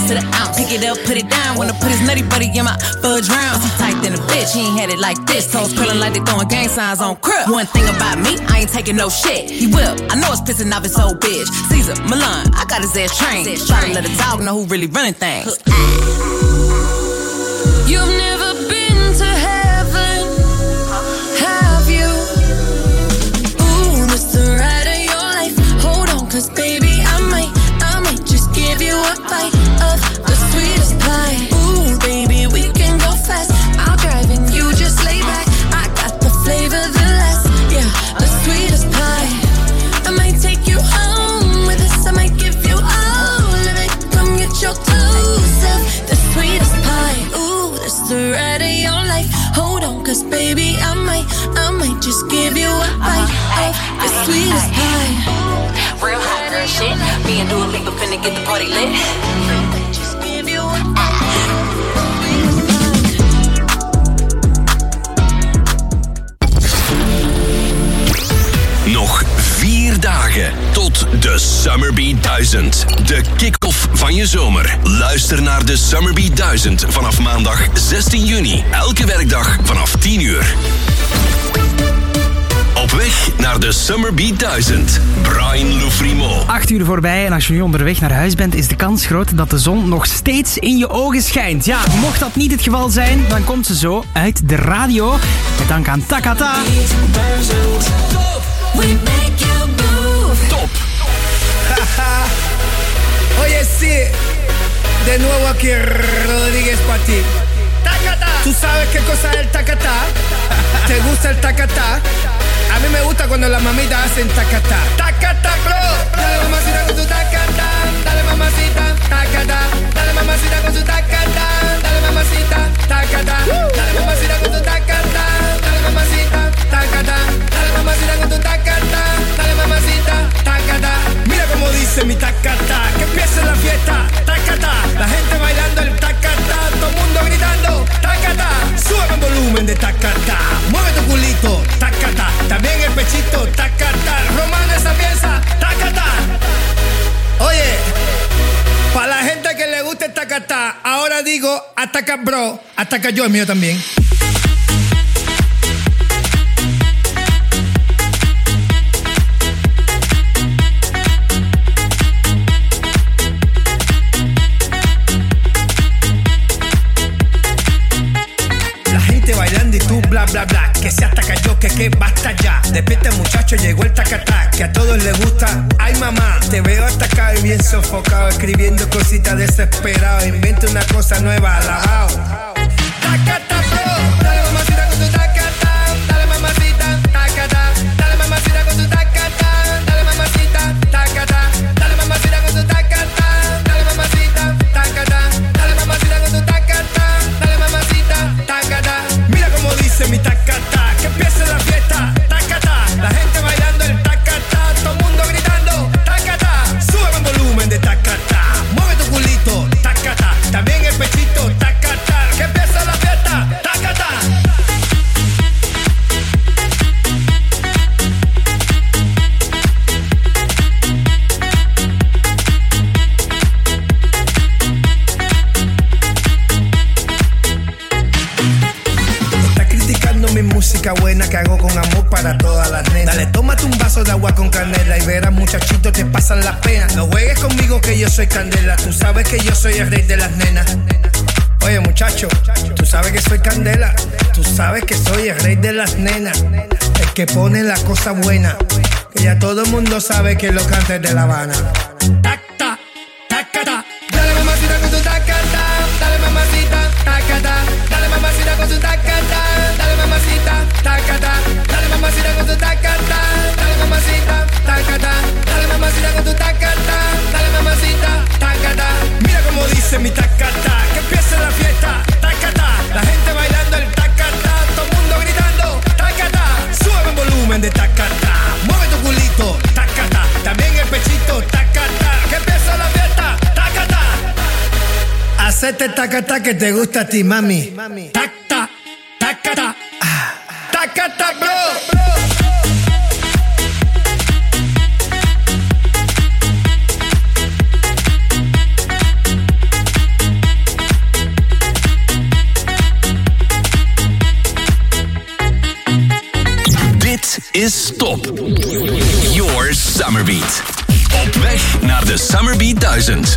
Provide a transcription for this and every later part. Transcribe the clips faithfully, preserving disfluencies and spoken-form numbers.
to the ounce. Pick it up, put it down. Wanna put his nutty buddy in my fudge round. He tight than a bitch, he ain't had it like this. Toes curling like they throwing gang signs on crib. One thing about me, I ain't taking no shit. He will, I know it's pissing off his old bitch. Caesar, Milan, I got his ass trained. Try to let a dog know who really running things. You've never been to heaven, have you? Ooh, this the ride of your life. Hold on, cause baby, I might, I might just give you a bite of the sweetest pie. Ooh, baby, we can go fast. I'll drive and you just lay back. I got the flavor, the last, yeah, the sweetest pie. I might take you home with us, I might give you all of it. Come get your clothes up, the sweetest pie. Ooh, that's the ride of your life. Hold on, cause baby, I might, I might just give you a bite of the sweetest pie. Real hot girl shit. Me and Dua Lipa finna get the party lit. Just give you a Nog vier dagen tot de Summerbeat duizend. De kick-off van je zomer. Luister naar de Summerbeat duizend vanaf maandag zestien juni. Elke werkdag vanaf tien uur. Op weg naar de Summerbeat duizend. Brian Lufrimo. Acht uur voorbij en als je nu onderweg naar huis bent, is de kans groot dat de zon nog steeds in je ogen schijnt. Ja, mocht dat niet het geval zijn, dan komt ze zo uit de radio. Met dank aan Takata. We make you move. Top. Oye, sí, de nuevo aquí Rodríguez para ti. Tacata. ¿Tú sabes qué cosa es el tacata? ¿Te gusta el tacata? A mí me gusta cuando las mamitas hacen tacata. Tacata, bro. Dale mamacita con tu tacata. Dale mamacita, tacata. Dale mamacita con tu tacata. Dale mamacita, tacata. Dale mamacita con tu tacata. Dale mamacita, tacata. Dale mamacita con tu tacata. Dale mamacita, tacata. Mira cómo dice mi tacata. Que empiece la fiesta, tacata. La gente bailando el tacata. Todo el mundo gritando, tacata. Sube el volumen de tacata. Mueve tu culito, tacata. También el pechito, tacata. Romana esa pieza, tacata. Oye, para la gente que le gusta el tacata, ahora digo, ataca bro, ataca yo, el mío también. Bailando y tú bla bla bla, que se ataca yo, que que basta ya. Despierta muchacho, llegó el tacatá, que a todos les gusta. Ay mamá, te veo atacado y bien sofocado, escribiendo cositas desesperado. Inventa una cosa nueva, alabao. Tacata bro, dale mamacita con tu tacata. Dale mamacita, tacata. Dale mamacita con tu tacata. Dale mamacita, tacata. Dale mamacita con tu tacata. Dale mamacita, tacata. Dale mamacita con tu tacata. Dale mamacita, tacata. Como dice mi tacata, que empiece la fiesta, tacata. La gente bailando el tacata, todo el mundo gritando, tacata. Sube el volumen de tacata, mueve tu culito, tacata. También el pechito, tacata. Que empiece la fiesta, tacata. Mi música buena que hago con amor para todas las nenas. Dale, tómate un vaso de agua con canela y verás muchachito te pasan las penas. No juegues conmigo que yo soy candela. Tú sabes que yo soy el rey de las nenas. Oye muchacho, tú sabes que soy candela. Tú sabes que soy el rey de las nenas. El que pone la cosa buena. Que ya todo el mundo sabe que lo canta de La Habana. Tacta, tacata. Dale mamacita con tu tacata. Dale mamacita, tacata. Dale mamacita con tu tacata. Dale mamacita, tacata. Dale mamacita con tu tacata. Dale mamacita, tacata. Dale mamacita con tu tacata. Dale mamacita, tacata. Mira cómo dice mi tacata. Que empiece la fiesta, tacata. La gente bailando el tacata. Todo el mundo gritando, tacata. Sube el volumen de tacata. Mueve tu culito, tacata. También el pechito, tacata. Que empiece la fiesta, tacata. Hacete tacata que te gusta a ti, mami. Tacta, tacata. Tacata, bro. Summerbeat. Op weg naar de Summerbeat duizend.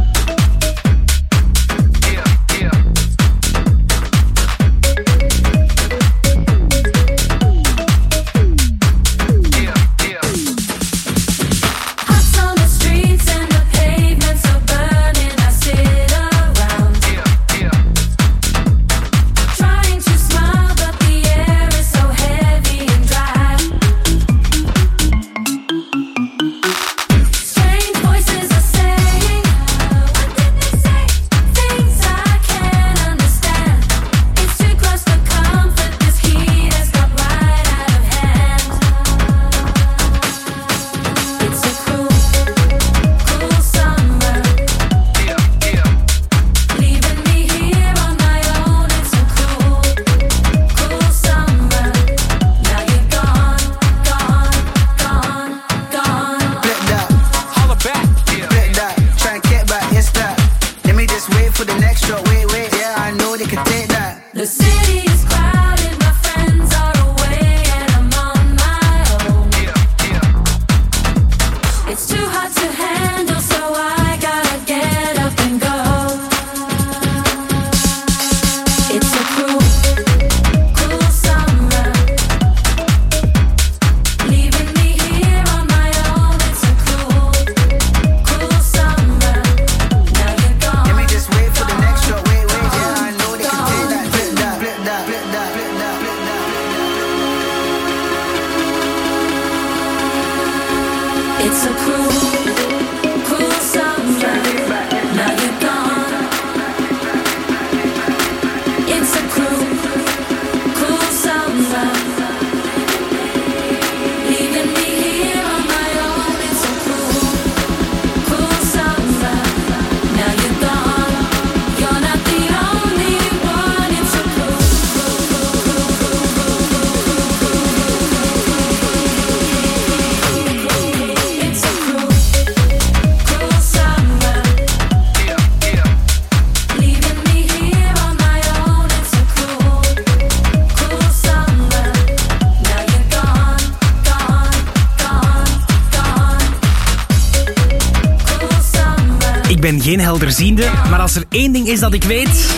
Ik ben geen helderziende, maar als er één ding is dat ik weet,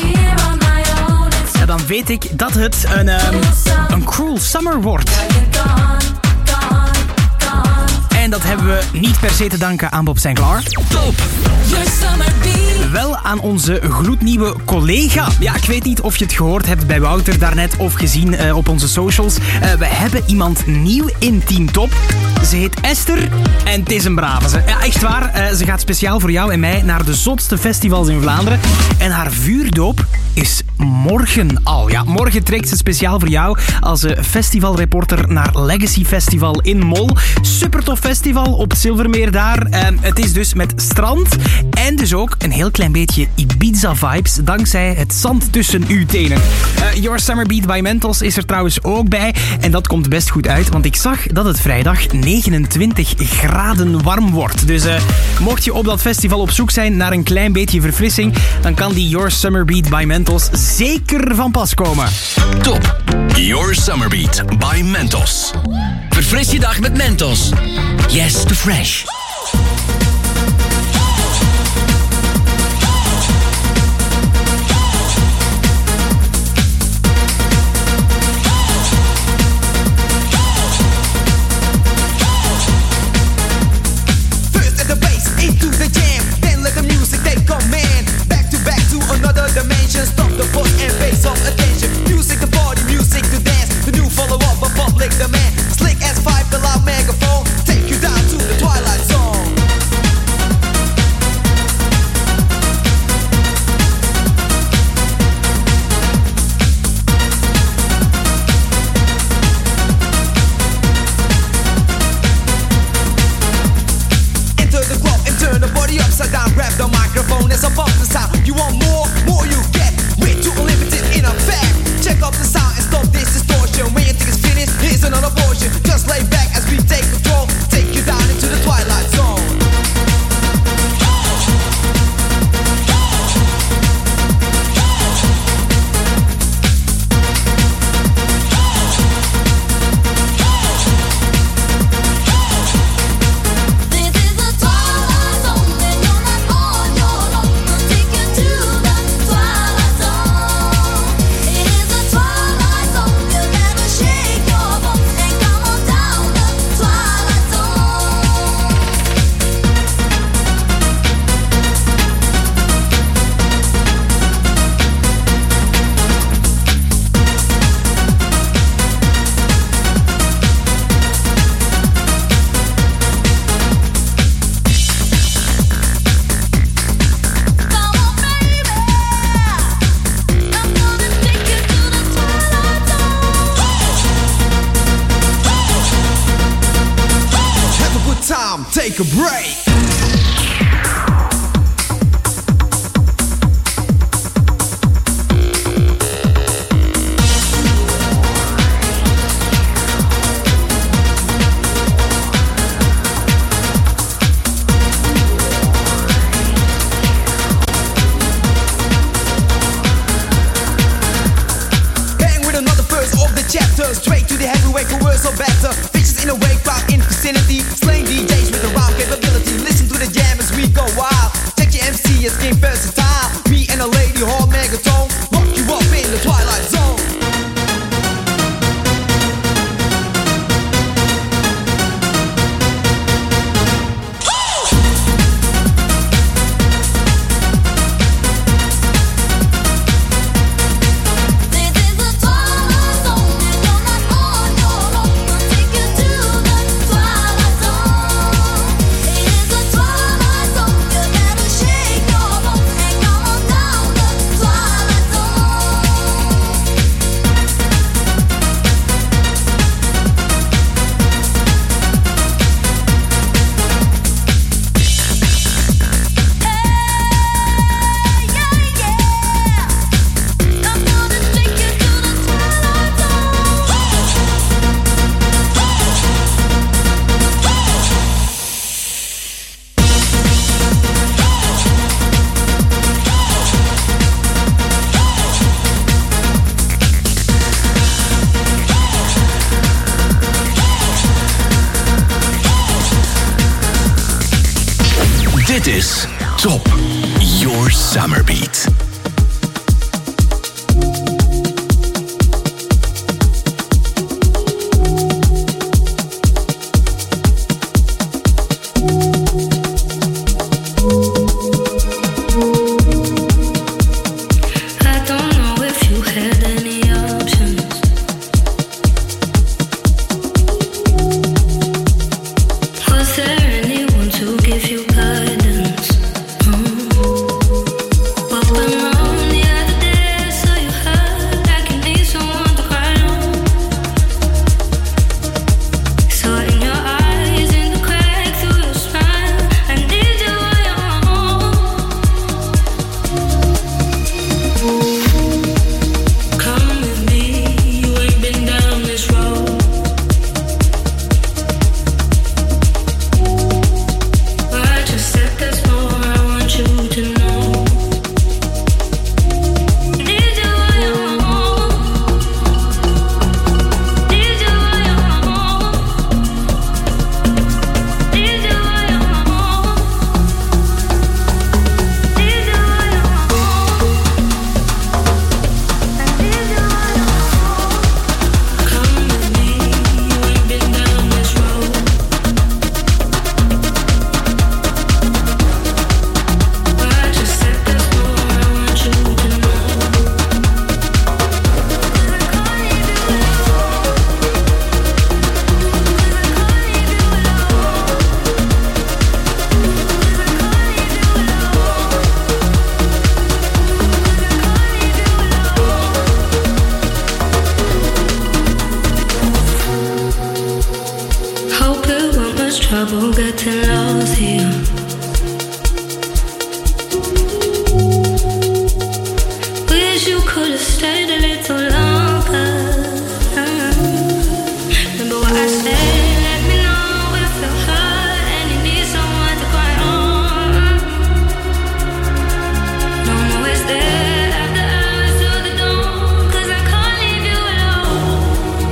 ja, dan weet ik dat het een, um, een Cruel Summer wordt. En dat hebben we niet per se te danken aan Bob Sinclair. Top! Wel aan onze gloednieuwe collega. Ja, ik weet niet of je het gehoord hebt bij Wouter daarnet of gezien uh, op onze socials. Uh, we hebben iemand nieuw in Team Top. Ze heet Esther en het is een brave ze. Ja, echt waar. Uh, ze gaat speciaal voor jou en mij naar de zotste festivals in Vlaanderen. En haar vuurdoop is morgen al. Ja, morgen trekt ze speciaal voor jou als uh, festivalreporter naar Legacy Festival in Mol. Super tof festival op het Zilvermeer daar. Uh, het is dus met strand en dus ook een heel klein beetje Ibiza-vibes dankzij het zand tussen uw tenen. Uh, Your Summer Beat by Mentos is er trouwens ook bij en dat komt best goed uit, want ik zag dat het vrijdag negenentwintig graden warm wordt. Dus uh, mocht je op dat festival op zoek zijn naar een klein beetje verfrissing, dan kan die Your Summer Beat by Mentos zeker van pas komen. Top! Your Summer Beat by Mentos. Verfris je dag met Mentos. Yes to fresh. Stop the push and pay some attention. Music to party, music to dance. The new follow-up of public demand. Slick S five, the loud megaphone. Take you down to the twilight zone. Enter the club and turn the body upside down. Grab the microphone as I bump the sound. You want more? More you get. Way too unlimited in effect. Check out the sound and stop this distortion. When you think it's finished, here's another portion. Just lay back as we take control. Take you down into the twilight zone. wake a world so better. Bitches in a wake crowd in vicinity. Slaying D Js with around capability. Listen to the jam as we go wild. Check your M C as game versatile. Me and a lady hall megatone. Lock you up in the twilight zone. Dit is Top Your Summer Beat. trouble getting lost here. Wish you could have stayed a little longer. Remember what I said? Let me know if you're hurt and you need someone to cry on. No, no, it's there after hours till the dawn, 'cause I can't leave you alone.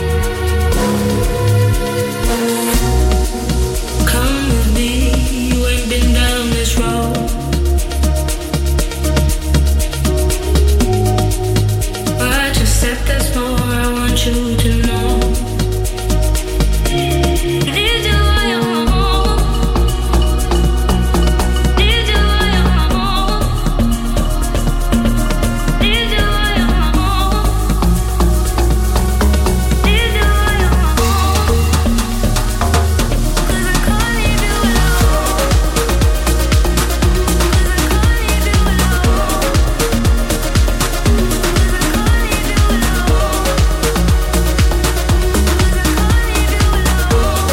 Come with me, you ain't been down this road. I just said there's more I want you to know. Need you on your own. Need you on your own. Need you on your own. Need you on your own. 'Cause I can't leave you alone. 'Cause I can't leave you alone. 'Cause I can't leave you alone. 'Cause I can't leave you alone.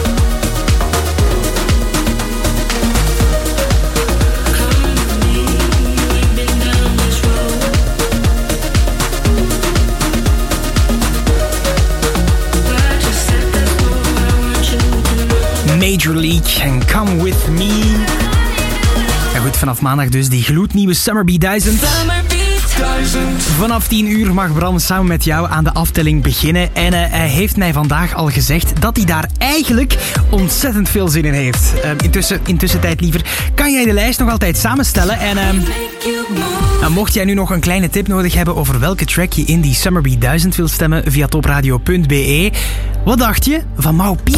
Come with me, you ain't been down this road. I just said there's more I want you to know. Major League en Come With Me. En goed, vanaf maandag dus die gloednieuwe Summer Beat duizend. Summer Beat. duizend. Vanaf tien uur mag Bram samen met jou aan de aftelling beginnen. En uh, hij heeft mij vandaag al gezegd dat hij daar eigenlijk ontzettend veel zin in heeft. Uh, intussen, intussen tijd liever, kan jij de lijst nog altijd samenstellen. En uh, nou, mocht jij nu nog een kleine tip nodig hebben over welke track je in die Summerbeat duizend wil stemmen via topradio punt b e. Wat dacht je van Mau P?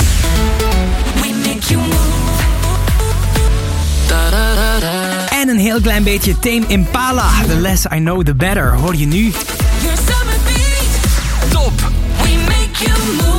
En een heel klein beetje Tame Impala. The less I know, the better. Hoor je nu? Top. We make you move.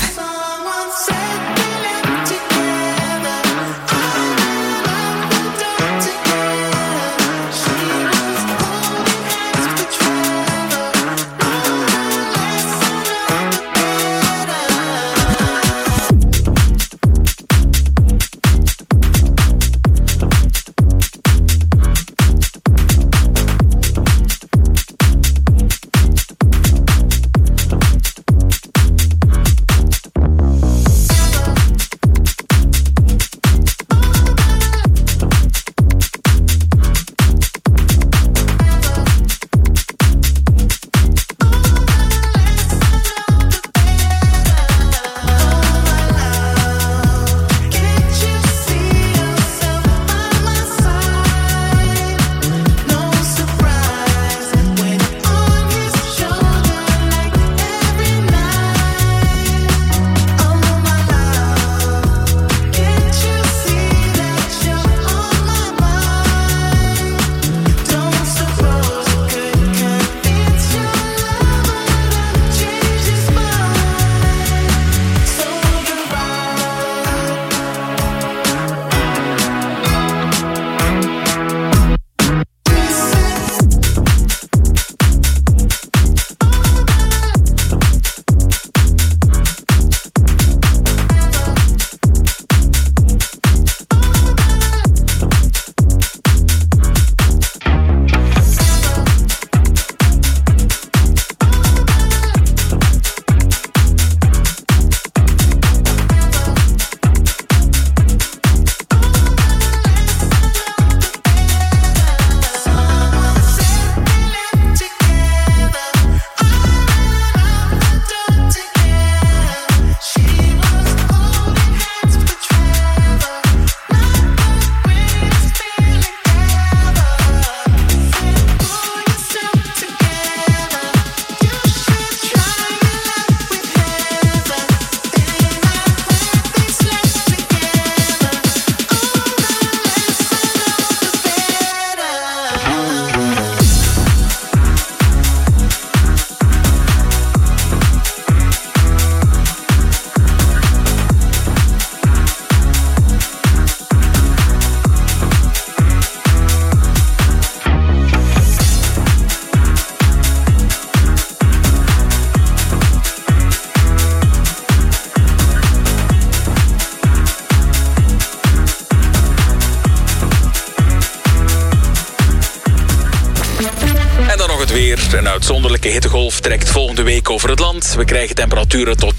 Een uitzonderlijke hittegolf trekt volgende week over het land. We krijgen temperaturen tot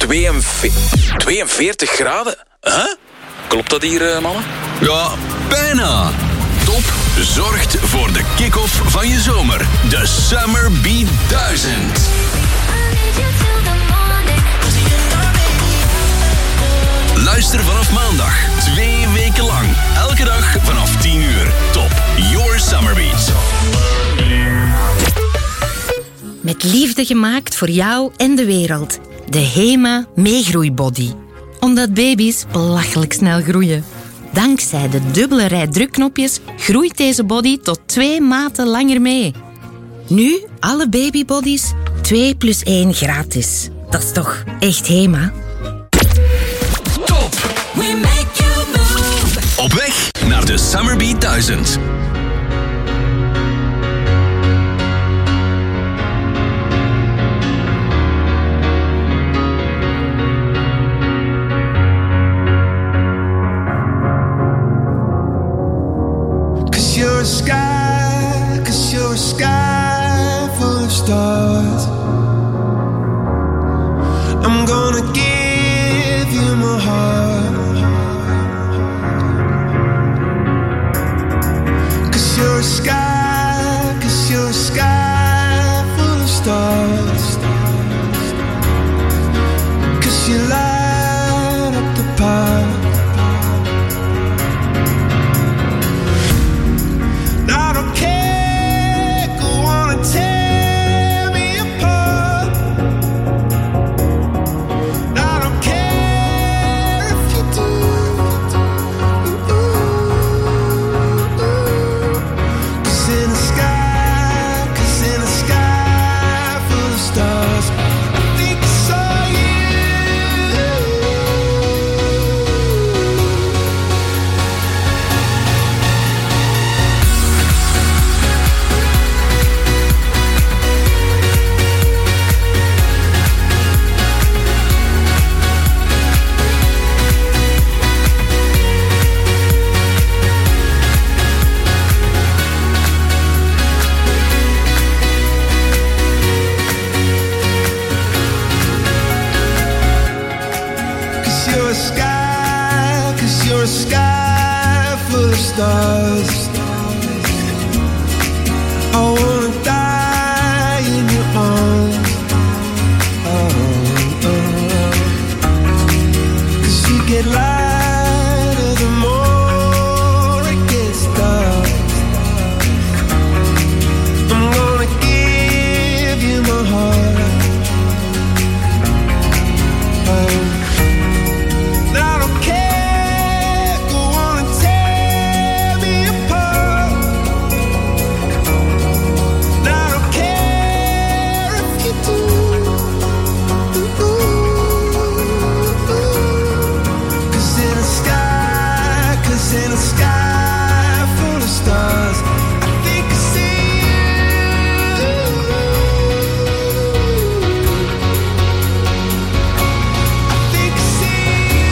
tweeënveertig graden. Huh? Klopt dat hier, uh, mannen? Ja, bijna. Top zorgt voor de kick-off van je zomer. De Summer Beat duizend. Luister vanaf maandag, twee weken lang. Elke dag vanaf tien uur. Top, your Summer Beat. Met liefde gemaakt voor jou en de wereld. De Hema Meegroeibody. Omdat baby's belachelijk snel groeien. Dankzij de dubbele rij drukknopjes groeit deze body tot twee maten langer mee. Nu alle babybodies twee plus één gratis. Dat is toch echt Hema? Top! We make you move. Op weg naar de Summer Beat duizend. You're a sky, cause you're a sky full of stars. I'm gonna give you my heart. Cause you're a sky, cause you're you're a sky full of stars. 'Cause you light up the path. I don't care, go on and tear me apart. I don't care if you do. Cause in the sky, cause in the sky full of stars, I think I saw you. Cause you're a sky, cause you're a sky full of stars. I wanna die in your arms. Oh, oh. Cause you get lighter the more it gets dark. I'm gonna give you my heart. Oh. I don't care, go on and tear me apart. I don't care if you do. Cause in the sky, cause in the sky full of stars, I think I see you. I think I see you.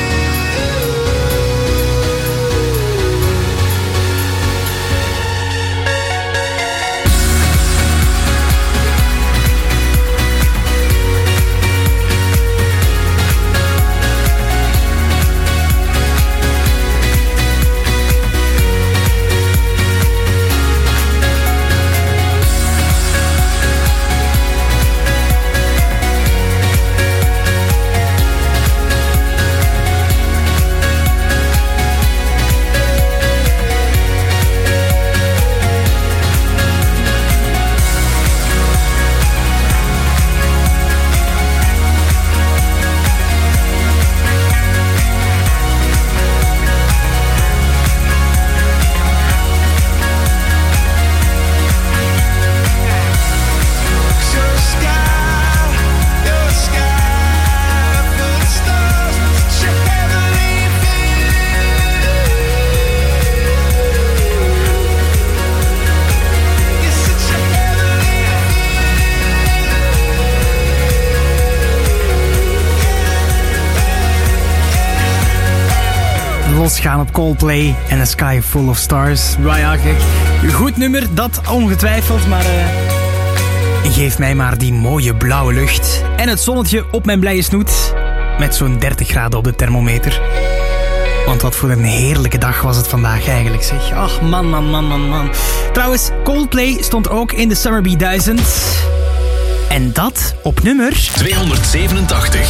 You're a sky, you're a sky full of stars. Such a heavenly view. You're such a heavenly Losgaan op Coldplay en A Sky Full of Stars. Ja, ja, kijk. Goed nummer, dat ongetwijfeld, maar eh geef mij maar die mooie blauwe lucht. En het zonnetje op mijn blije snoet. Met zo'n dertig graden op de thermometer. Want wat voor een heerlijke dag was het vandaag eigenlijk, zeg. Ach, man, man, man, man, man. Trouwens, Coldplay stond ook in de Summer B duizend. En dat op nummer tweehonderdzevenentachtig.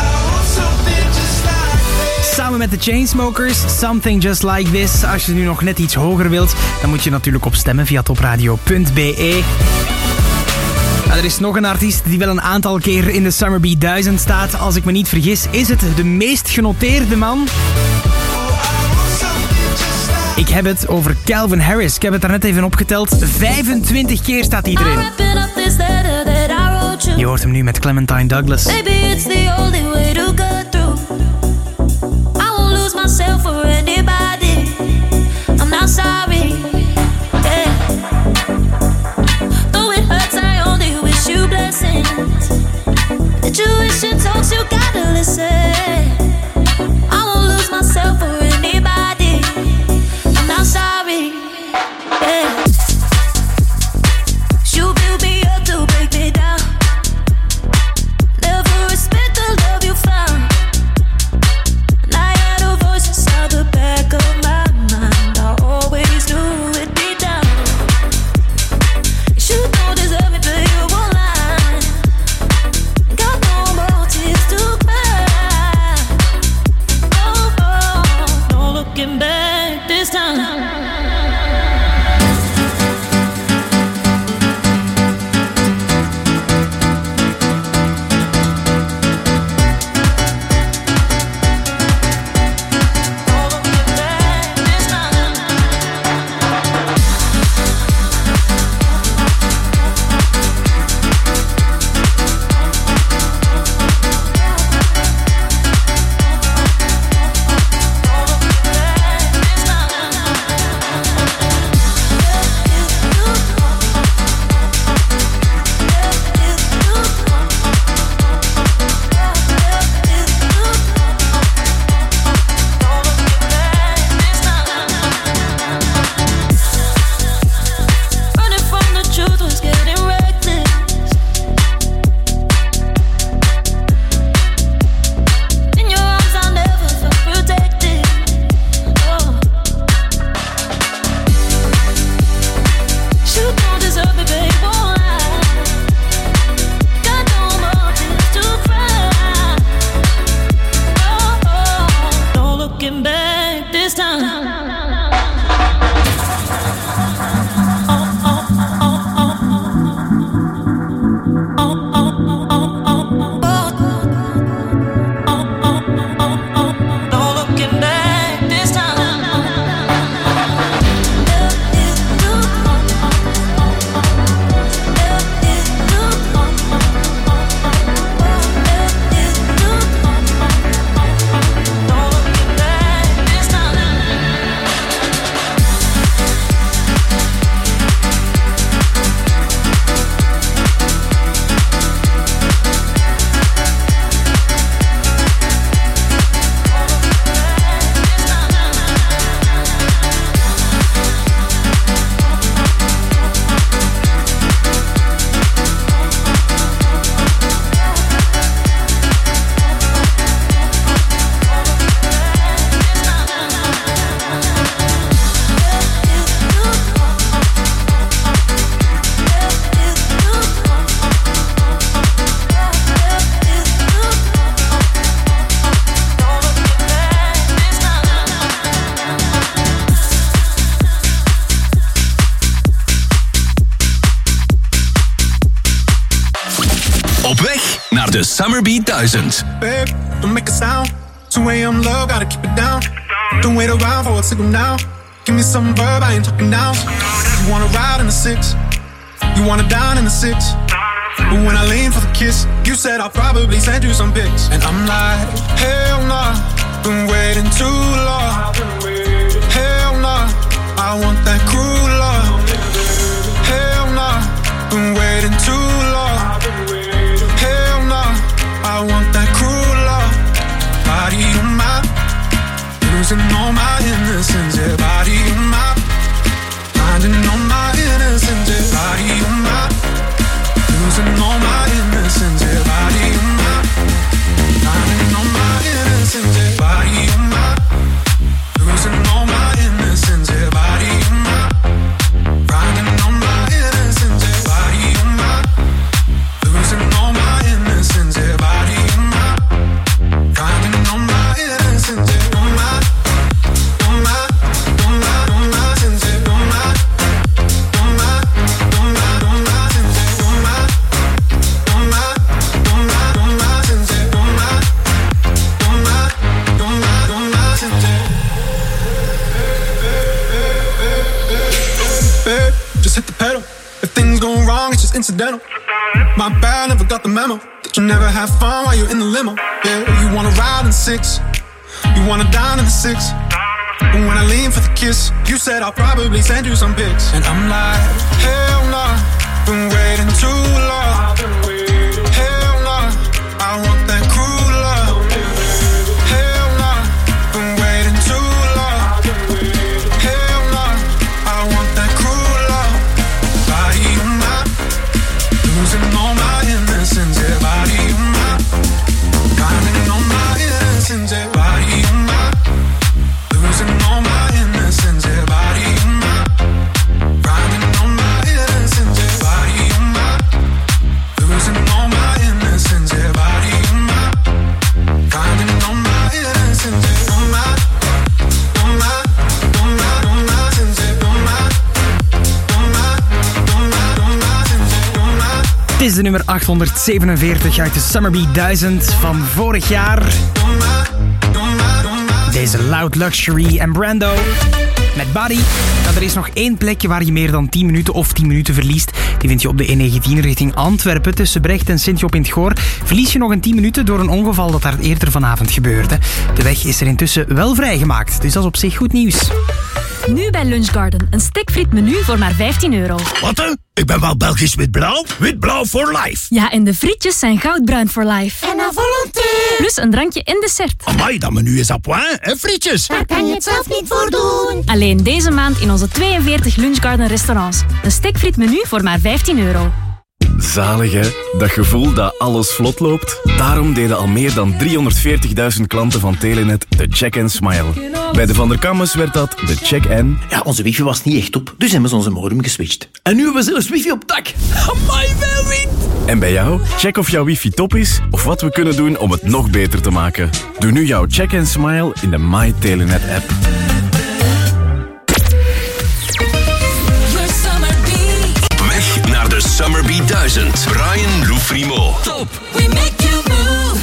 Samen met de Chainsmokers, Something Just Like This. Als je nu nog net iets hoger wilt, dan moet je natuurlijk op stemmen via topradio punt b e. Nou, er is nog een artiest die wel een aantal keer in de Summer B duizend staat. Als ik me niet vergis, is het de meest genoteerde man. Ik heb het over Calvin Harris. Ik heb het daarnet even opgeteld. vijfentwintig keer staat hij erin. Je hoort hem nu met Clementine Douglas. Baby, it's the only way to go through. I won't lose myself for anybody. I'm not sorry. Yeah. Though it hurts, I only wish you blessings. The tuition talks, you gotta listen. I won't lose myself for anybody. I'm not sorry. Yeah. You build me up to break me down. Never respect the love you find. Op weg naar de Summerbeat duizend. Babe, don't make a sound. two a.m. love, gotta keep it down. Don't wait around for a signal now. Give me some verb, I ain't talking now. You wanna ride in the six, you wanna dine in the six. But when I lean for the kiss, you said I'll probably send you some pics. And I'm like, hell nah, been waiting too long. Hell nah, I want that cruel love. Hell nah, been waiting too long. Hell nah, I want that cruel love. Body on my, losing all my innocence. Yeah, body on my, finding all my innocence. Yeah, body on my, losing all my innocence. Yeah, body on my, finding all my innocence. Yeah, body on my, losing all my innocence. Yeah, body on my, finding all my innocence. Yeah, body on my, losing all my innocence. Yeah, body on my, finding all my innocence. Yeah, on my, on my, on my, on my sense. Yeah, on my, on my, on my, on my sense. Yeah, on my, on my, on my, on my sense. Yeah, on my, on my, on my, on my sense. Babe, just hit the pedal. If things go wrong, it's just incidental. My bad, never got the memo that you never have fun while you're in the limo. Yeah, you wanna ride in the six, you wanna dine in the six. But when I lean for the kiss, you said I'll probably send you some pics. And I'm like, hell nah, been waiting too long. Hell nah, I want that cruel love. Hell nah, been waiting too long. Hell nah, I want that cruel love. Body on my, losing all my innocence. Yeah, body on my, finding all my innocence. Yeah, body on my, losing all my innocence. Yeah, body on my, finding all my innocence. Yeah, body on my, losing all my innocence. Yeah, body on my, finding all my innocence. Yeah, on my, on my, on my, on my sense. Yeah, on my, on my, on my, on my sense. Yeah, on my. Het is de nummer achthonderdzevenenveertig uit de Summerbeat duizend van vorig jaar. Deze Loud Luxury en Brando met Body. Nou, er is nog één plekje waar je meer dan tien minuten of tien minuten verliest. Die vind je op de N negentien richting Antwerpen tussen Brecht en Sint-Job in het Goor. Verlies je nog een tien minuten door een ongeval dat daar eerder vanavond gebeurde. De weg is er intussen wel vrijgemaakt, dus dat is op zich goed nieuws. Nu bij Lunchgarden. Een stikfrietmenu voor maar vijftien euro. Wat hè? Ik ben wel Belgisch wit-blauw. Wit-blauw for life. Ja, en de frietjes zijn goudbruin for life. En à volonté. Plus een drankje in dessert. Amai, dat menu is à point, hè frietjes? Daar kan je het zelf niet voor doen. Alleen deze maand in onze tweeënveertig Lunchgarden restaurants. Een stikfrietmenu voor maar vijftien euro. Zalig hè, dat gevoel dat alles vlot loopt. Daarom deden al meer dan driehonderdveertigduizend klanten van Telenet de Check and Smile. Bij de Van der Kammes werd dat de Check and... Ja, onze wifi was niet echt op, dus hebben ze onze modem geswitcht. En nu hebben we zelfs wifi op dak. Amai, veel wind! En bij jou? Check of jouw wifi top is of wat we kunnen doen om het nog beter te maken. Doe nu jouw Check and Smile in de My Telenet app. Naar de Summerbeat duizend. Brian Loufrimo. Top. We make you move.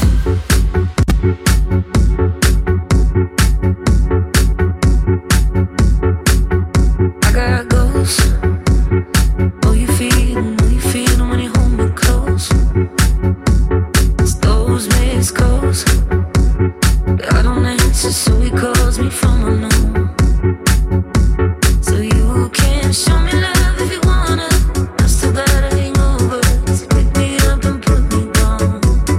I got ghosts. Oh, you feeling, oh, you feeling when you hold me close. It's those missed calls. I don't answer, so he calls me from unknown. So you can show me love if you wanna. Too bad I ain't over. So pick me up and put me down.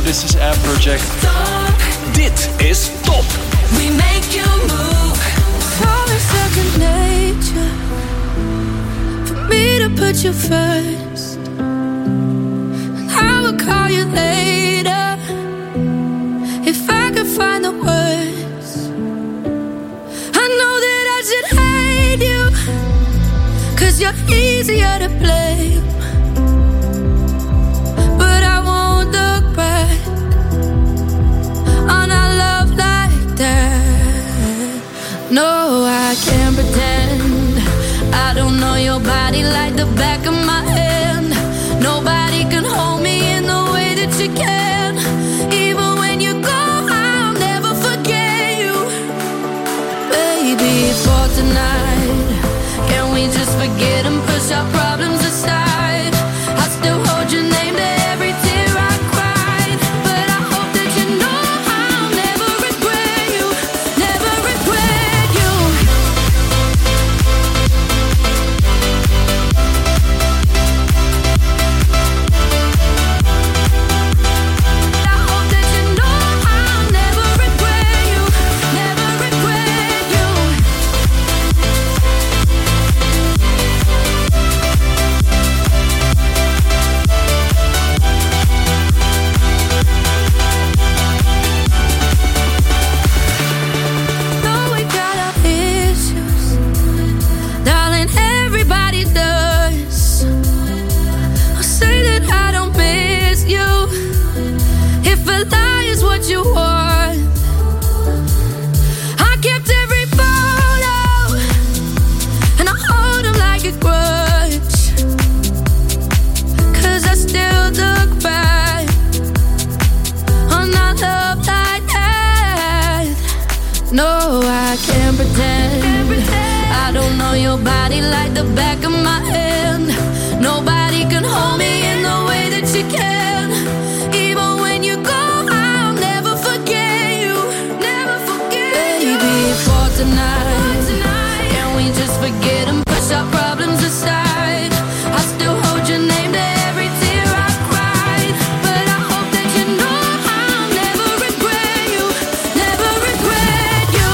this is Afrojack. Dit is Top. We make you move. It's always second nature for me to put you first. I will call you later if I could find the words. I know that I should hate you, 'cause you're easier to blame. But I won't look back on our love like that. No, I can't pretend I don't know your body like the back of my hand. Nobody can hold me in the way that you can. Even when you go, I'll never forget you. Baby, for tonight, can we just forget and push our problems aside? I still hold your name to every tear I cried. But I hope that you know I'll never regret you. Never regret you. I hope that you know I'll never regret you. Never regret you. Though we got our issues, darling, everybody does. I'll say that I don't miss you. If a lie is what you want, I kept every photo and I hold them like a grudge. 'Cause I still look back on our love like that. No, I can't pretend I don't know your body like the back of my hand. Nobody can hold me in the way that you can. Even when you go, I'll never forget you. Never forget you. Baby, for tonight, can we just forget and push our problems aside? I still hold your name to every tear I cried. But I hope that you know I'll never regret you. Never regret you.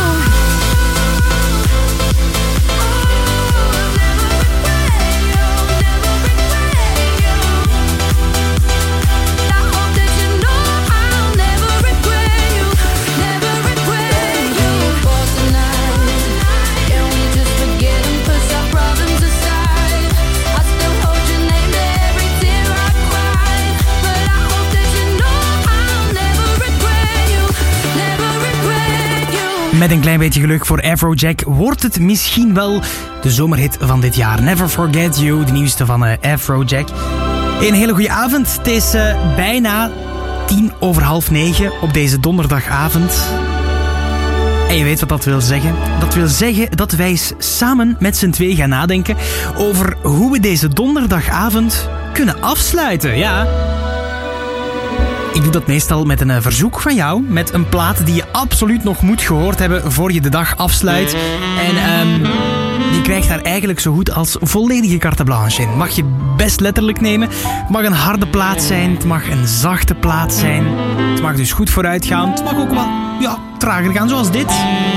I hope that you know I'll never regret you. Never regret you. For tonight, can we just forget and push our problems aside? I still hold your name to every tear I cried. But I hope that you know I'll never regret you. Never regret you. Met een klein beetje geluk voor Afrojack wordt het misschien wel de zomerhit van dit jaar. Never Forget You, de nieuwste van uh, Afrojack. Een hele goede avond. Het is uh, bijna tien over half negen op deze donderdagavond. En je weet wat dat wil zeggen. Dat wil zeggen dat wij eens samen met z'n twee gaan nadenken over hoe we deze donderdagavond kunnen afsluiten. Ja. Ik doe dat meestal met een uh, verzoek van jou. Met een plaat die je absoluut nog moet gehoord hebben voor je de dag afsluit. En um, je krijgt daar eigenlijk zo goed als volledige carte blanche in. Mag je best letterlijk nemen. Het mag een harde plaat zijn. Het mag een zachte plaat zijn. Het mag dus goed vooruit gaan. Het mag ook wat ja, trager gaan, zoals dit.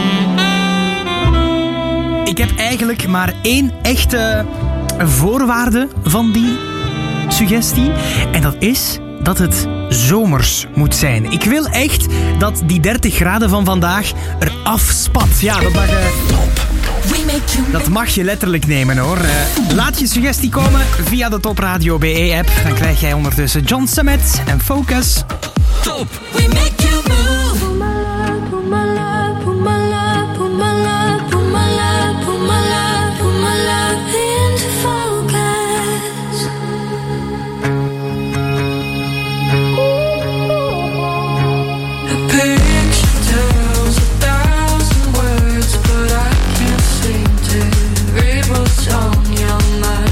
Ik heb eigenlijk maar één echte voorwaarde van die suggestie. En dat is dat het zomers moet zijn. Ik wil echt dat die dertig graden van vandaag er afspat. Ja, dat mag, uh, dat mag je letterlijk nemen, hoor. Uh, laat je suggestie komen via de Top Radio B E-app. Dan krijg jij ondertussen John Summit en Focus. Top. We make you move. Put my love, put my love, put my love, put my love, put my love, put my love, put my love into focus. A picture tells a thousand words, but I can't seem to read what's on your mind.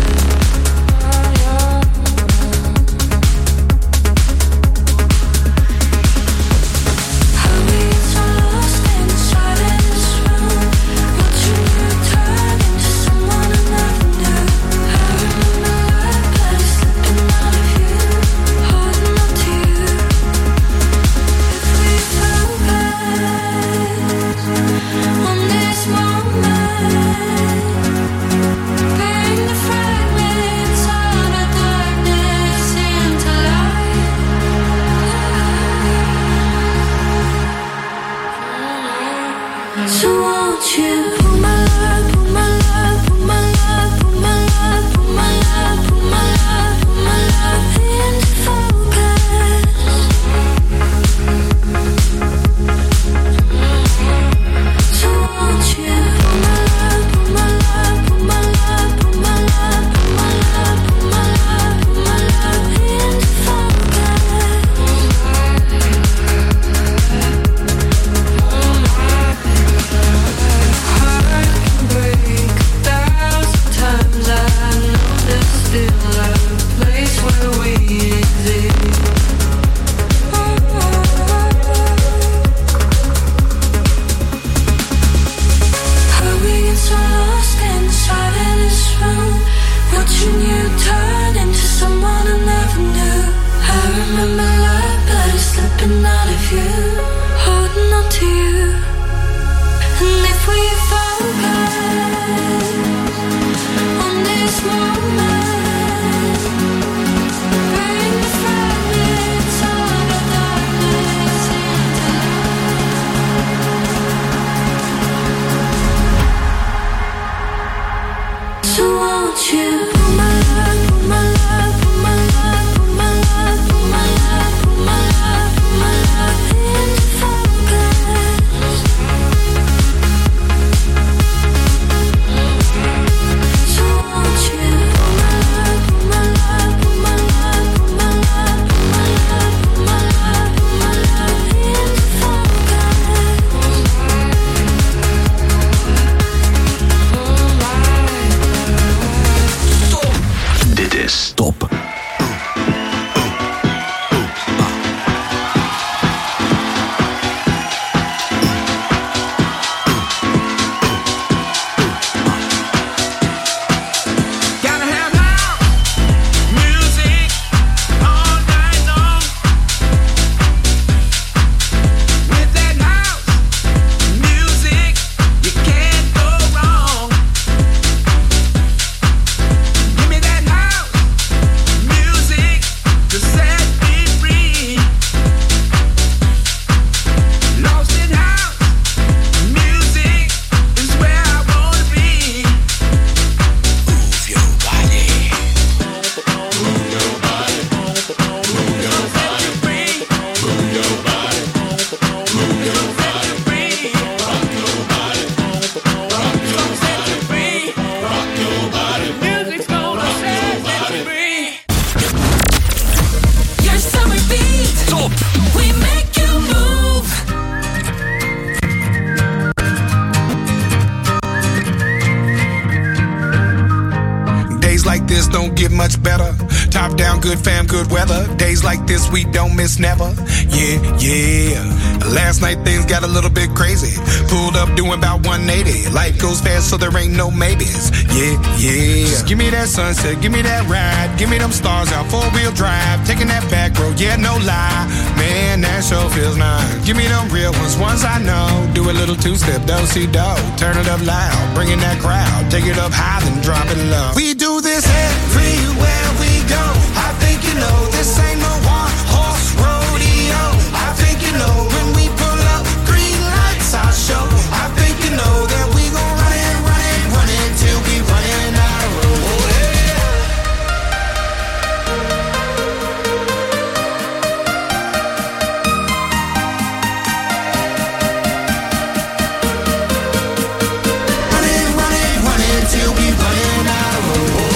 is top. Good fam, good weather. Days like this we don't miss never. Yeah, yeah. Last night things got a little bit crazy. Pulled up doing about one eighty. Life goes fast so there ain't no maybes. Yeah, yeah. Just give me that sunset, give me that ride. Give me them stars out, four-wheel drive. Taking that back road, yeah, no lie. Man, that sure feels nice. Give me them real ones, ones I know. Do a little two-step, do-si-do. Turn it up loud, bringing that crowd. Take it up high, then drop it low. We do this everywhere we go. I think you know this ain't no one-horse rodeo. I think you know when we pull up, green lights our show. I think you know that we gon' run it, run it, run it till we running out of road. Oh, run it, run it, run it till we running out of road. Oh,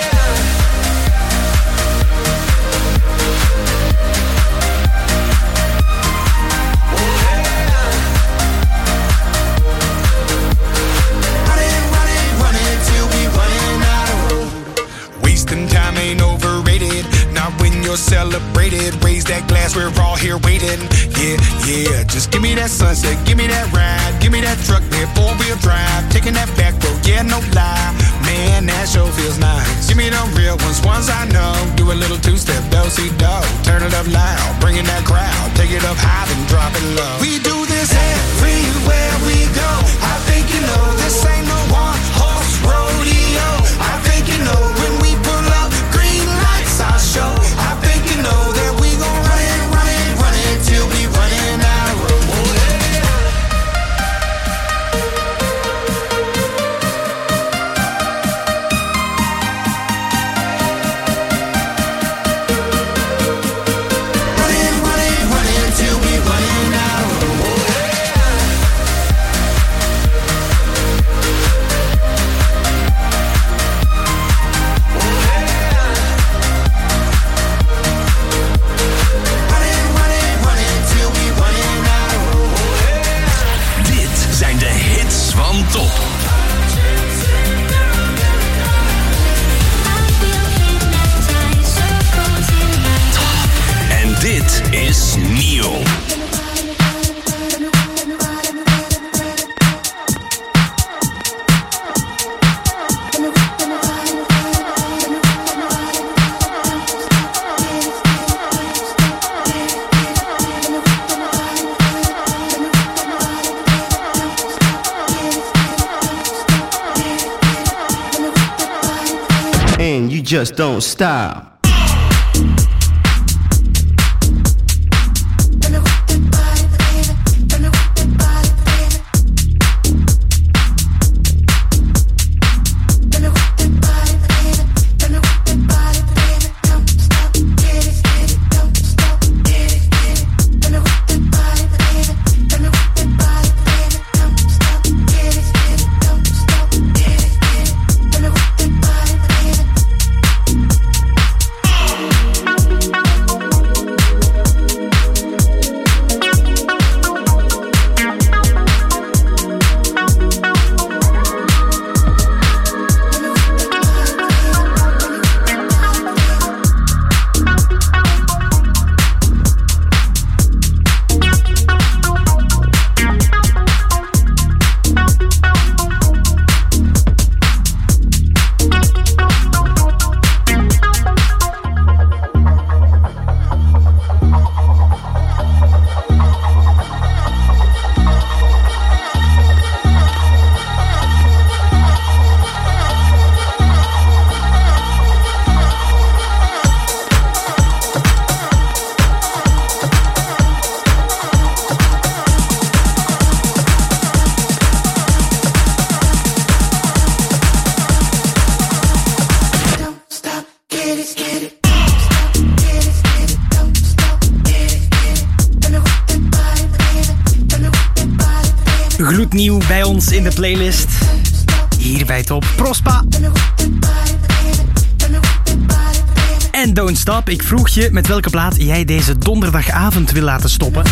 you're celebrated, raise that glass, we're all here waiting. Yeah, yeah, just give me that sunset, give me that ride, give me that truck, that four-wheel drive, taking that back road, yeah, no lie. Man, that sure feels nice. Give me them real ones, ones I know. Do a little two-step, do-si-do. Turn it up loud, bringing that crowd. Take it up high, then drop it low. We do this everywhere we go. I think you know this ain't no one-horse rodeo. I think you know when we pull up, green lights our show. I think you know that we gon' run it, run it, run it till we running out of road. Oh, yeah. Top. En dit is Nio. And you just don't stop. Gloednieuw bij ons in de playlist. Hier bij Top. Prospa. En Don't Stop. Ik vroeg je met welke plaat jij deze donderdagavond wil laten stoppen.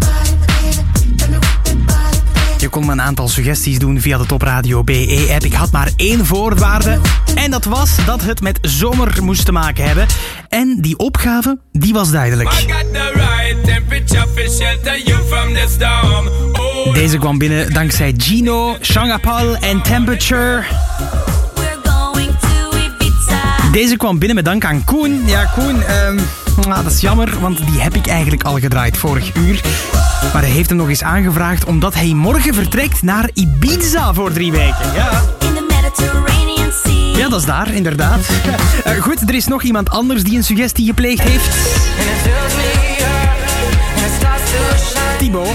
Je kon me een aantal suggesties doen via de Top Radio B E-app. Ik had maar één voorwaarde. En dat was dat het met zomer moest te maken hebben. En die opgave, die was duidelijk. Deze kwam binnen dankzij Gino, Shangapal en Temperature. Deze kwam binnen met dank aan Koen. Ja, Koen, um, nou, dat is jammer, want die heb ik eigenlijk al gedraaid vorig uur. Maar hij heeft hem nog eens aangevraagd omdat hij morgen vertrekt naar Ibiza voor drie weken. Ja. Ja, dat is daar, inderdaad. Uh, goed, er is nog iemand anders die een suggestie gepleegd heeft. Thibaut.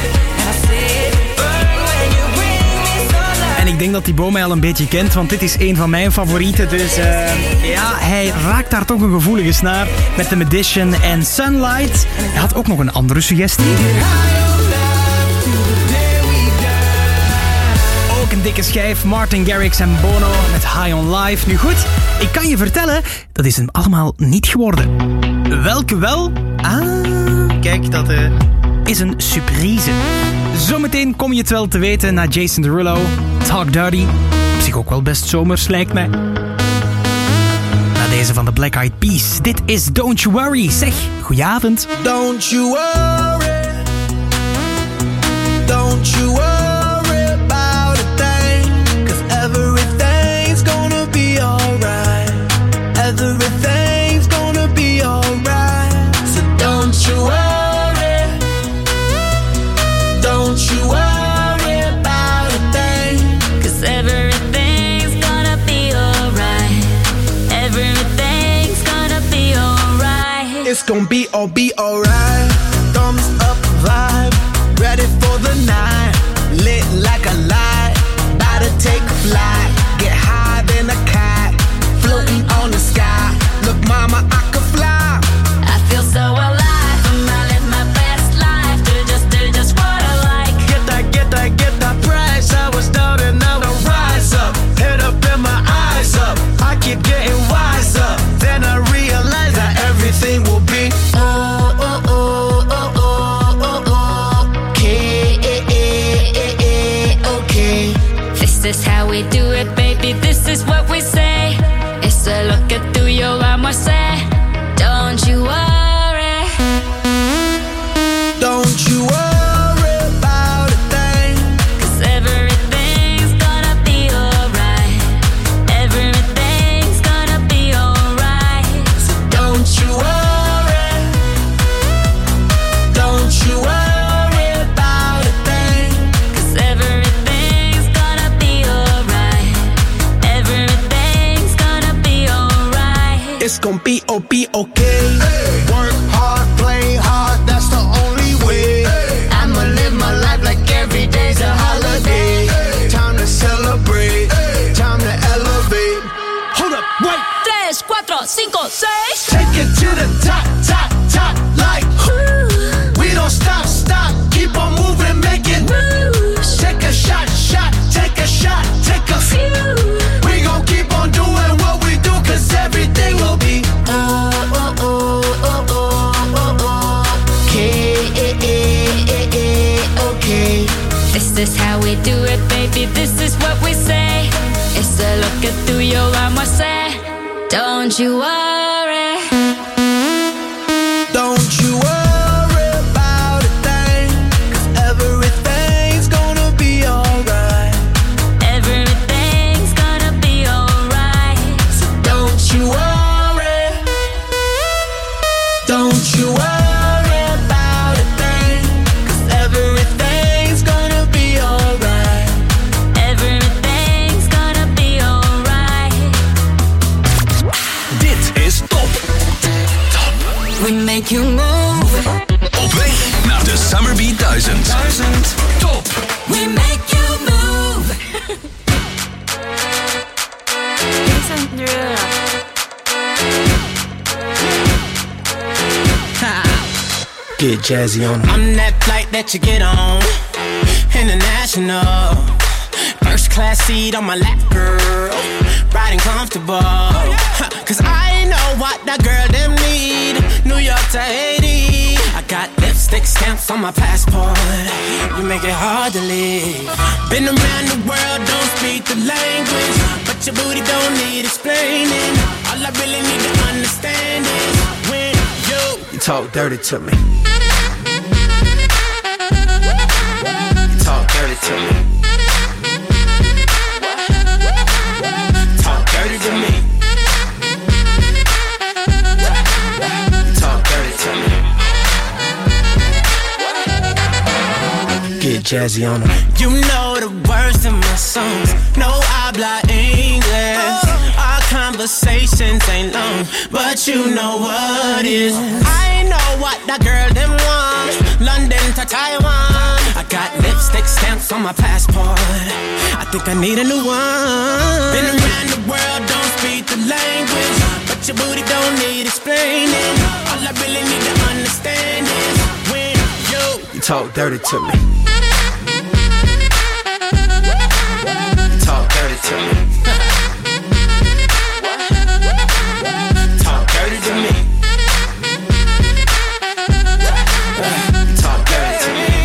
En ik denk dat Thibaut mij al een beetje kent, want dit is een van mijn favorieten. Dus uh, ja, hij raakt daar toch een gevoelige snaar met The Magician en Sunlight. Hij had ook nog een andere suggestie. Ook een dikke schijf, Martin Garrix en Bono met High on Life. Nu goed, ik kan je vertellen, dat is hem allemaal niet geworden. Welke wel? Ah, kijk, dat uh, is een surprise. Zometeen kom je het wel te weten na Jason Derulo. Talk Dirty. Op zich ook wel best zomers, lijkt mij. Na deze van de Black Eyed Peas. Dit is Don't You Worry. Zeg, goedenavond. Don't you worry. Don't you worry about a thing. 'Cause everything's gonna be alright. Everything's gonna be alright. So don't you worry. Don't you worry about a thing. 'Cause everything's gonna be alright. Everything's gonna be alright. It's gonna be all be alright. Thumbs up vibe. Ready for the night. Lit like a light. About to take a flight. Get high than a cat. Floating on the sky. Look mama, I could fly. I feel so alive. I live my best life. Do just, do just what I like. Get that, get that, get that price. I was down and now I rise up. Head up and my eyes up. I keep getting wiser. Then I realize that everything will be oh, oh, oh, oh, oh, oh, oh. Okay, okay. This is how we do it, baby. This is what we say. It's a look at through your arm, I say. Don't you worry. Don't you worry about a thing. 'Cause everything's gonna be alright. Everything's gonna be alright. So don't you worry. Don't you worry about a thing. 'Cause everything's gonna be alright. Everything's gonna be alright. It's gonna be, oh, be okay. Hey. Work hard, play hard, that's the only way. Hey. I'ma live my life like every day's a holiday. Hey. Time to celebrate, hey. Time to elevate. Hold up, wait. Tres, cuatro, cinco, seis. Take it to the top, top, top, like ooh. We don't stop, stop, keep on moving, make it moves. Take a shot, shot, take a shot, take a few. We gon' keep on doing what we do, 'cause everything will be oh, oh, oh, oh, oh, oh, oh. Okay, okay. This is how we do it, baby. This is what we say. It's a look at through your arm, I say. Don't you worry. Don't you worry about a thing. 'Cause everything's gonna be alright. Everything's gonna be alright. So don't you worry. Don't you worry about a thing. 'Cause everything's gonna be alright. Everything's gonna be alright. Dit is Top. Top. We make you move. Op weg naar de Summerbeat duizend. duizend. Top. We make you move. Get jazzy on 'em. I'm that flight that you get on, international. First class seat on my lap, girl, riding comfortable. Huh, Cause I know what that girl them need. New York to Haiti, I got lipstick stamps on my passport. You make it hard to leave. Been around the world, don't speak the language, but your booty don't need explaining. All I really need to understand is when you, You talk dirty to me. You talk dirty to me. talk dirty to me. You talk dirty to me. Get jazzy on 'em. You know the words in my songs. No habla English. Our conversations ain't long, but you know what is. I know what that girl them want. London to Taiwan. I got lipstick stamps on my passport. I think I need a new one. Been around the world, don't speak the language, but your booty don't need explaining. All I really need to understand is when you, You talk dirty to me. You talk dirty to me. talk dirty to me. You talk dirty to me.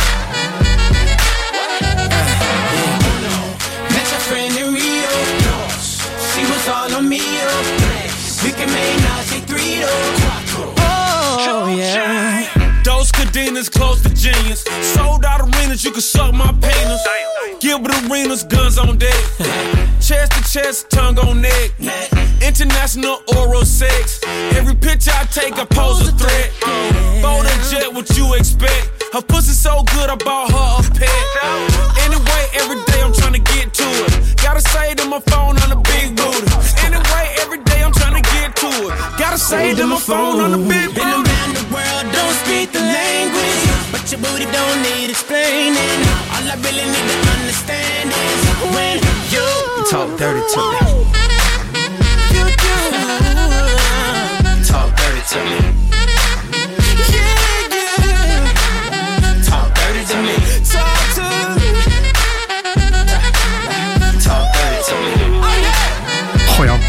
Met your friend in Rio. She was all on me. We can make now say three though. Oh yeah. Those cadenas close to genius. Sold out arenas, you can suck my penis. Gilbert Arenas, guns on deck. Chest to chest, tongue on neck. International oral sex. Every picture I take, I pose a threat. Bold and jet, what you expect? Her pussy so good, I bought her a pet. Anyway, every day I'm trying to get to it. Gotta say to my phone on the big booty. Anyway, every day I'm trying to get to it. Gotta say to my phone on the big booty. Been around the world, don't speak the language, but your booty don't need explaining. All I really need to understand is when you, You talk dirty to me. you do. You talk dirty to me. Yeah, yeah. Talk dirty to me. Talk to me. You talk dirty to me. Goh ja.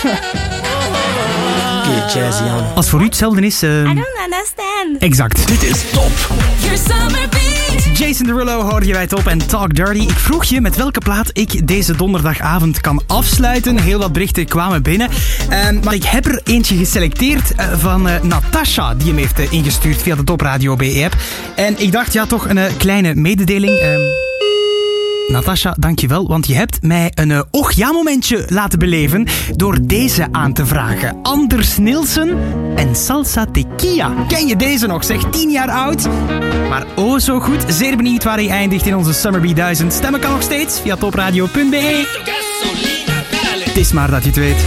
Get jazzy on 'em. Als voor u hetzelfde is... eh, I don't understand. exact. Dit is top. Your summer beat. Jason Derulo hoorde je bij Top en Talk Dirty. Ik vroeg je met welke plaat ik deze donderdagavond kan afsluiten. Heel wat berichten kwamen binnen. Um, maar ik heb er eentje geselecteerd uh, van uh, Natasha, die hem heeft uh, ingestuurd via de Top Radio B E-app. En ik dacht, ja, toch een uh, kleine mededeling. Um, Natasha, dankjewel, want je hebt mij een uh, och ja momentje laten beleven door deze aan te vragen. Anders Nielsen en Salsa Tequila. Ken je deze nog? Zeg, tien jaar oud. Maar oh zo goed. Zeer benieuwd waar hij eindigt in onze Summer B duizend. Stemmen kan nog steeds via topradio punt b e. Het is maar dat je het weet.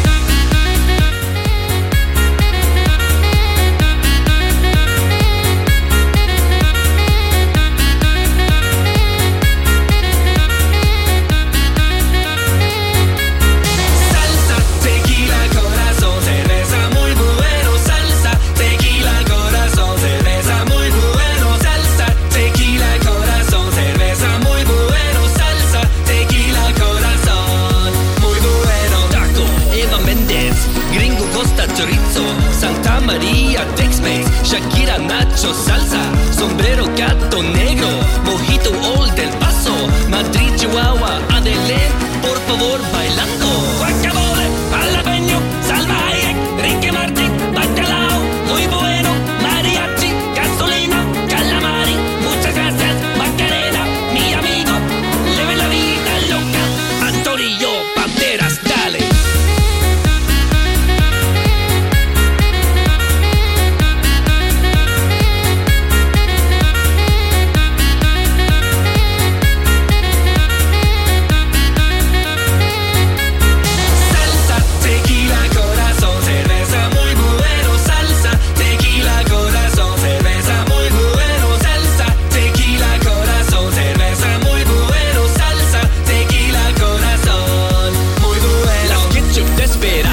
María, Tex-Mex, Shakira, Nacho, Salsa, Sombrero, Gato Negro, Mojito, Old del Paso, Madrid, Chihuahua, Adelén, por favor, bailando. Guacamole, jalapeño, salvaje, Ricky Martin, bacalao, muy bueno, mariachi, gasolina, calamari, muchas gracias, Macarena, mi amigo, leve la vida loca, Antonio, Banderas, dale.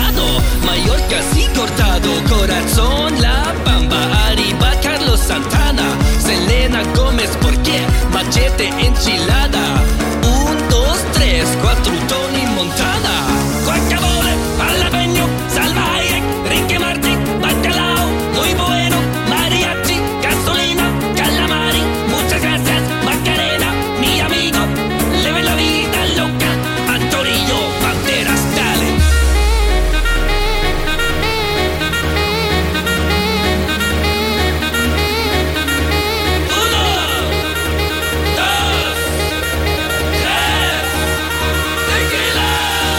Corazón, La Bamba, arriba Carlos Santana. este enchilada. Un, dos, tres, cuatro, Tony Montana. Guacamole, jalapeño, salvaje, Ricky Martin, bacalao, muy bueno, mariachi, gasolina, calamari, muchas gracias, Macarena, mi amigo, leve la vida loca, Antorillo, Banderas, dale. Uno, dos, tres, tequila.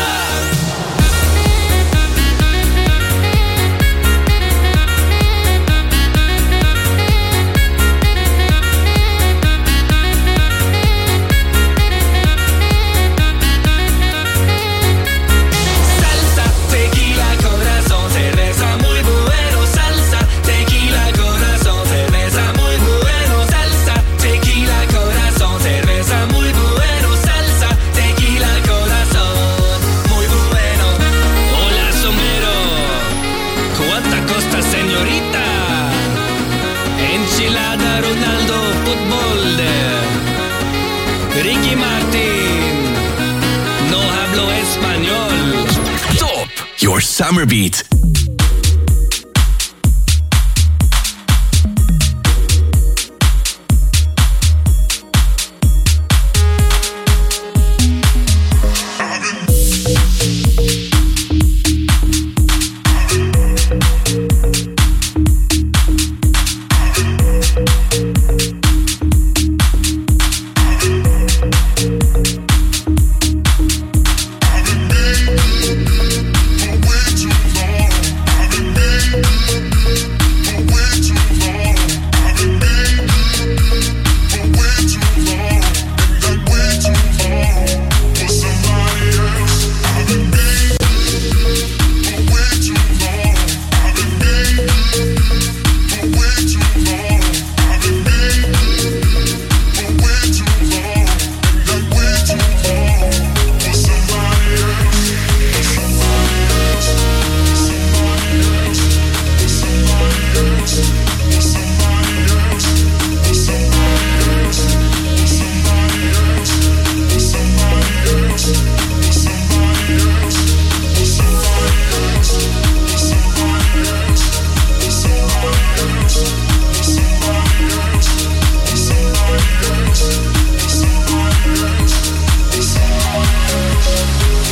Salsa, tequila, corazón, cerveza muy bueno. Salsa, tequila, corazón, cerveza muy bueno. Salsa, tequila, corazón, cerveza muy bueno. Salsa, tequila, corazón, muy bueno. Hola, sombrero. ¿Cuánta costa, señorita? Enchilada, Ronaldo, fútbol. Ricky Martin. No hablo español. Top, your summer beat.